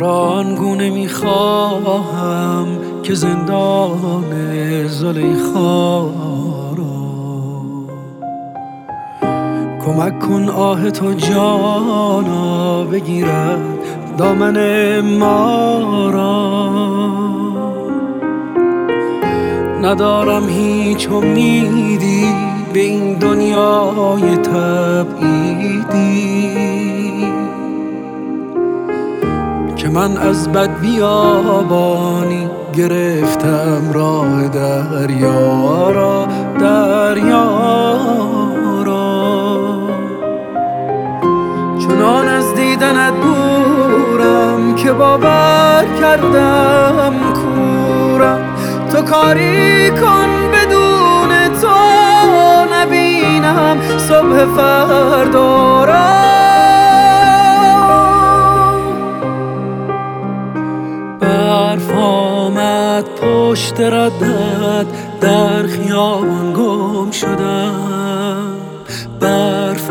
آنگونه میخواهم که زندان زلیخا را کمک کن آه تو جانا بگیرد دامن ما را. ندارم هیچ امیدی به این دنیای تبعیدی که من از بد بیابانی گرفتم راه دریا را چنان از دیدنت دورم که باور کردم کورم. تو کاری کن بدون تو نبینم صبح فردا را. برف آمد پشت ردت در خیابان گم شدم. برف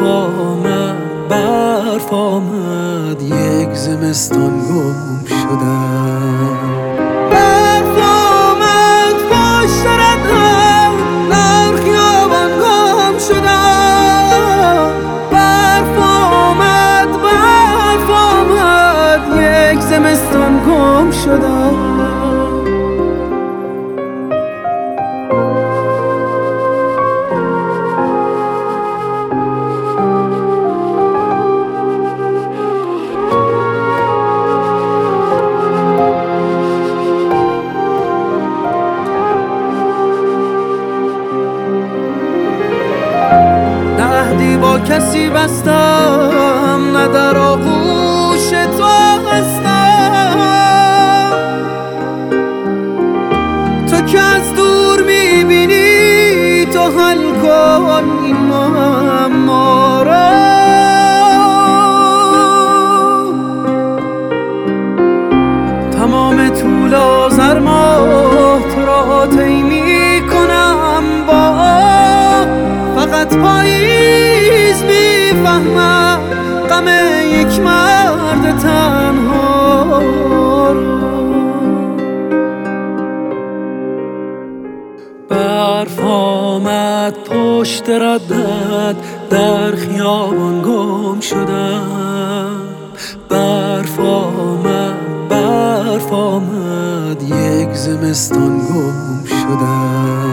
آمد یک زمستان گم شدم. برف آمد پشت ردت در خیابان گم شدم. برف آمد یک زمستان گم شدم. نه با کسی بستم نه در آغوش تو هستم. تو که از دور میبینی تو حل کن این معما را. تمام طول آذر ماه تو را طی میکنم با فقط پاییز میفهمم غم یک مرد تنها را. برف آمد پشت ردت در خیابان گم شدم. برف آمد یک زمستان گم شدم.